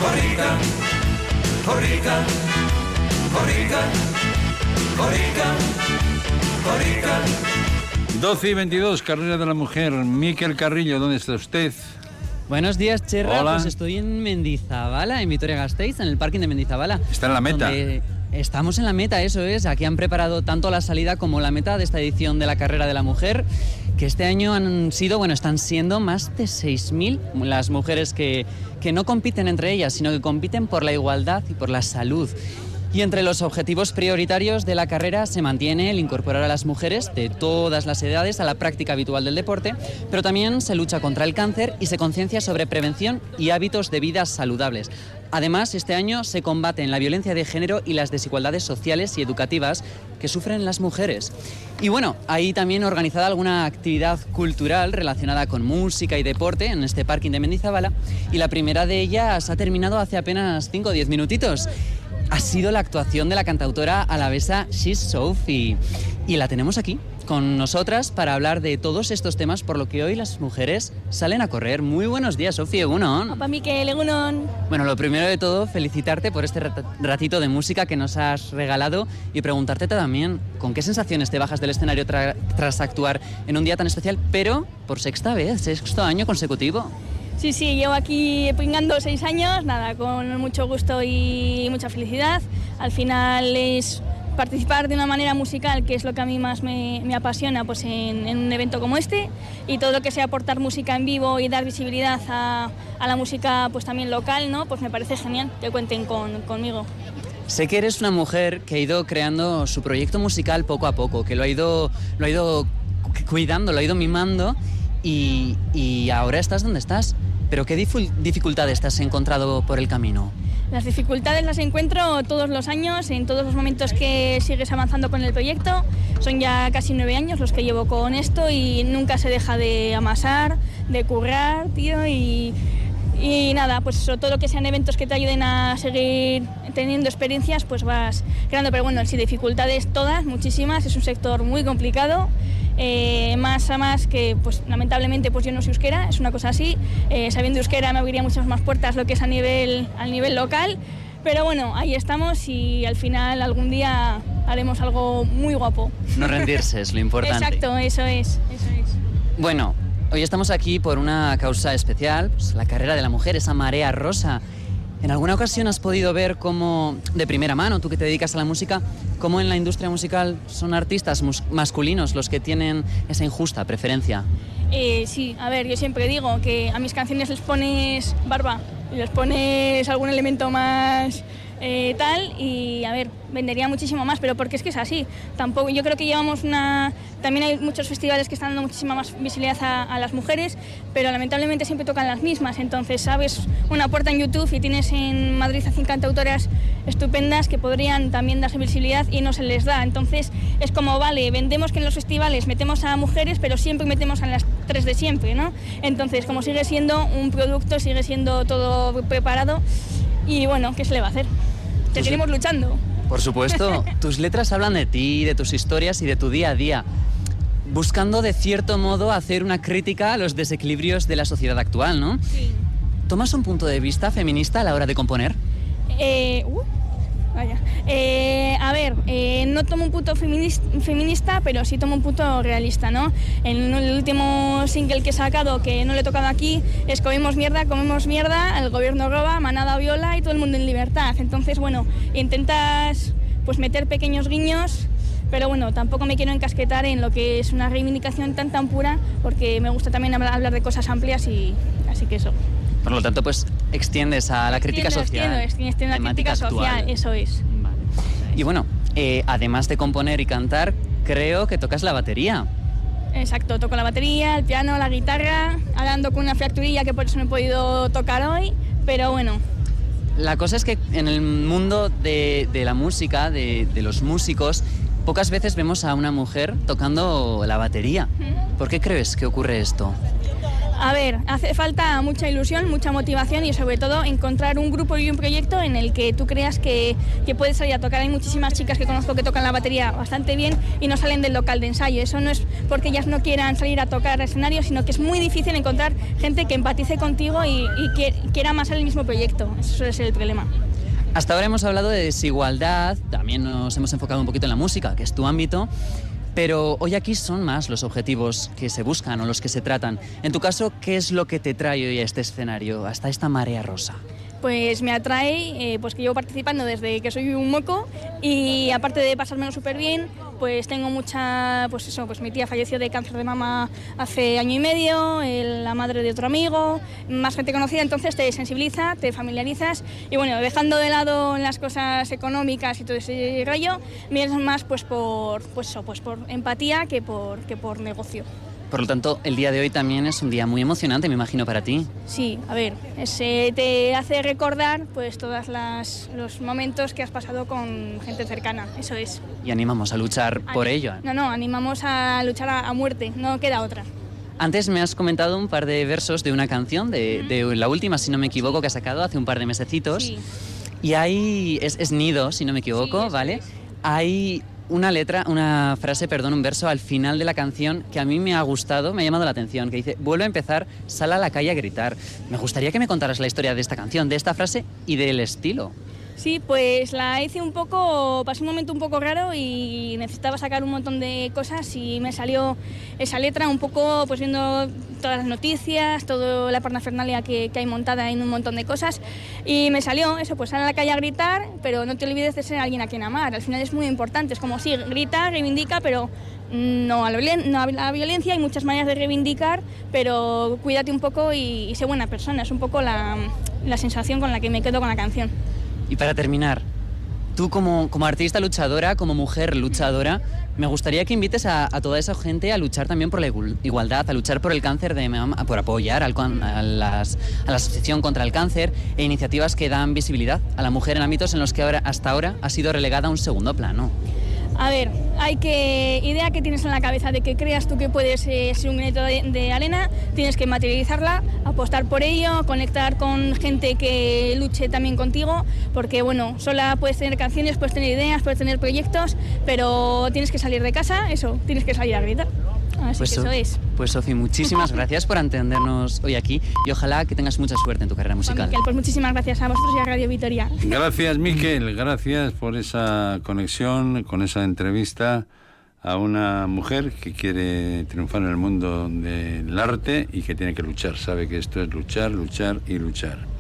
Corica, Corica, Corica, Corica, Corica. 12:22, carrera de la mujer. Miquel Carrillo, ¿dónde está usted? Buenos días, Cherra. Hola. Pues estoy en Mendizabala, en Vitoria-Gasteiz, en el parking de Mendizabala. Está en la meta. Estamos en la meta, eso es. Aquí han preparado tanto la salida como la meta de esta edición de la carrera de la mujer, que este año están siendo más de 6.000 las mujeres que no compiten entre ellas, sino que compiten por la igualdad y por la salud. Y entre los objetivos prioritarios de la carrera se mantiene el incorporar a las mujeres de todas las edades a la práctica habitual del deporte, pero también se lucha contra el cáncer y se conciencia sobre prevención y hábitos de vida saludables. Además, este año se combaten la violencia de género y las desigualdades sociales y educativas que sufren las mujeres. Y bueno, hay también organizada alguna actividad cultural relacionada con música y deporte en este parking de Mendizabala, y la primera de ellas ha terminado hace apenas 5 o 10 minutitos. Ha sido la actuación de la cantautora alavesa She's Sophie, y la tenemos aquí con nosotras para hablar de todos estos temas, por lo que hoy las mujeres salen a correr. Muy buenos días, Sofía, egunon. Opa, Miquel, egunon. Bueno, lo primero de todo, felicitarte por este ratito de música que nos has regalado y preguntarte también con qué sensaciones te bajas del escenario tras actuar en un día tan especial, pero por sexto año consecutivo. Sí, llevo aquí pringando 6 años, nada, con mucho gusto y mucha felicidad. Al final es participar de una manera musical, que es lo que a mí más me apasiona, pues en un evento como este, y todo lo que sea aportar música en vivo y dar visibilidad a la música pues también local, ¿no? Pues me parece genial que cuenten conmigo. Sé que eres una mujer que ha ido creando su proyecto musical poco a poco, que lo ha ido cuidando, lo ha ido mimando, y ahora estás donde estás. ¿Pero qué dificultades te has encontrado por el camino? Las dificultades las encuentro todos los años, en todos los momentos que sigues avanzando con el proyecto. Son ya casi 9 años los que llevo con esto y nunca se deja de amasar, de currar, tío, y nada, pues eso, todo lo que sean eventos que te ayuden a seguir teniendo experiencias, pues vas creando. Pero bueno, sí, dificultades todas, muchísimas, es un sector muy complicado. Más a más que, pues lamentablemente, pues yo no sé euskera, es una cosa así. Sabiendo euskera me abriría muchas más puertas lo que es a nivel local, pero bueno, ahí estamos y al final algún día haremos algo muy guapo. No rendirse es lo importante. Exacto, eso es. Bueno, hoy estamos aquí por una causa especial, pues la carrera de la mujer, esa marea rosa. ¿En alguna ocasión has podido ver cómo, de primera mano, tú que te dedicas a la música, cómo en la industria musical son artistas masculinos los que tienen esa injusta preferencia? Sí, a ver, yo siempre digo que a mis canciones les pones barba y les pones algún elemento más tal, y a ver, vendería muchísimo más, pero porque es que es así. Tampoco, yo creo que llevamos también hay muchos festivales que están dando muchísima más visibilidad a las mujeres, pero lamentablemente siempre tocan las mismas. Entonces, sabes, una puerta en YouTube y tienes en Madrid a 5 cantautoras estupendas que podrían también darse visibilidad y no se les da. Entonces, es como, vale, vendemos que en los festivales metemos a mujeres, pero siempre metemos a las 3 de siempre, ¿no? Entonces, como sigue siendo un producto, sigue siendo todo preparado, y bueno, ¿qué se le va a hacer? Seguiremos luchando. Por supuesto, tus letras hablan de ti, de tus historias y de tu día a día, buscando de cierto modo hacer una crítica a los desequilibrios de la sociedad actual, ¿no? Sí. ¿Tomas un punto de vista feminista a la hora de componer? Vaya. A ver, no tomo un punto feminista, pero sí tomo un punto realista, ¿no? En el último single que he sacado, que no le he tocado aquí, es comemos mierda, el gobierno roba, manada viola y todo el mundo en libertad. Entonces, bueno, intentas pues meter pequeños guiños, pero bueno, tampoco me quiero encasquetar en lo que es una reivindicación tan pura, porque me gusta también hablar de cosas amplias, y así que eso. Por lo tanto, pues extiendes a la crítica social. Extiendo a la crítica social, eso es. Vale. Y bueno, además de componer y cantar, creo que tocas la batería. Exacto, toco la batería, el piano, la guitarra, hablando con una fracturilla que por eso no he podido tocar hoy, pero bueno. La cosa es que en el mundo de la música, de los músicos, pocas veces vemos a una mujer tocando la batería. ¿Por qué crees que ocurre esto? A ver, hace falta mucha ilusión, mucha motivación y sobre todo encontrar un grupo y un proyecto en el que tú creas que puedes salir a tocar. Hay muchísimas chicas que conozco que tocan la batería bastante bien y no salen del local de ensayo. Eso no es porque ellas no quieran salir a tocar escenario, sino que es muy difícil encontrar gente que empatice contigo y quiera más el mismo proyecto. Eso suele ser el problema. Hasta ahora hemos hablado de desigualdad, también nos hemos enfocado un poquito en la música, que es tu ámbito. Pero hoy aquí son más los objetivos que se buscan o los que se tratan. En tu caso, ¿qué es lo que te trae hoy a este escenario, hasta esta marea rosa? Pues me atrae pues que llevo participando desde que soy un moco y aparte de pasármelo súper bien, pues tengo mucha, pues eso, pues mi tía falleció de cáncer de mama hace año y medio, la madre de otro amigo, más gente conocida, entonces te sensibiliza, te familiarizas y bueno, dejando de lado las cosas económicas y todo ese rollo, miras más pues por empatía que por negocio. Por lo tanto, el día de hoy también es un día muy emocionante, me imagino, para ti. Sí, a ver, te hace recordar pues todos los momentos que has pasado con gente cercana, eso es. Y animamos a luchar por ello. No, animamos a luchar a muerte, no queda otra. Antes me has comentado un par de versos de una canción, de la última, si no me equivoco, que has sacado hace un par de mesecitos. Sí. Y ahí, es Nido, si no me equivoco, sí, ¿vale? Es. Hay un verso al final de la canción que a mí me ha gustado, me ha llamado la atención, que dice: vuelve a empezar, sal a la calle a gritar. Me gustaría que me contaras la historia de esta canción, de esta frase y del estilo. Sí, pues la hice pasé un momento un poco raro y necesitaba sacar un montón de cosas y me salió esa letra un poco pues viendo todas las noticias, toda la parafernalia que hay montada en un montón de cosas y me salió eso, pues sal a la calle a gritar, pero no te olvides de ser alguien a quien amar, al final es muy importante, es como sí, grita, reivindica, pero no a la violencia, hay muchas maneras de reivindicar, pero cuídate un poco y sé buena persona, es un poco la sensación con la que me quedo con la canción. Y para terminar, tú como artista luchadora, como mujer luchadora, me gustaría que invites a toda esa gente a luchar también por la igualdad, a luchar por el cáncer de mama, por apoyar a la Asociación contra el Cáncer e iniciativas que dan visibilidad a la mujer en ámbitos en los que hasta ahora ha sido relegada a un segundo plano. A ver, idea que tienes en la cabeza de que creas tú que puedes ser un granito de arena, tienes que materializarla, apostar por ello, conectar con gente que luche también contigo, porque bueno, sola puedes tener canciones, puedes tener ideas, puedes tener proyectos, pero tienes que salir de casa, tienes que salir a gritar. Así pues que eso es. Pues Sofi, muchísimas gracias por atendernos hoy aquí y ojalá que tengas mucha suerte en tu carrera musical. Miquel, pues muchísimas gracias a vosotros y a Radio Vitoria. Gracias, Miquel, gracias por esa conexión, con esa entrevista a una mujer que quiere triunfar en el mundo del arte y que tiene que luchar, sabe que esto es luchar, luchar y luchar.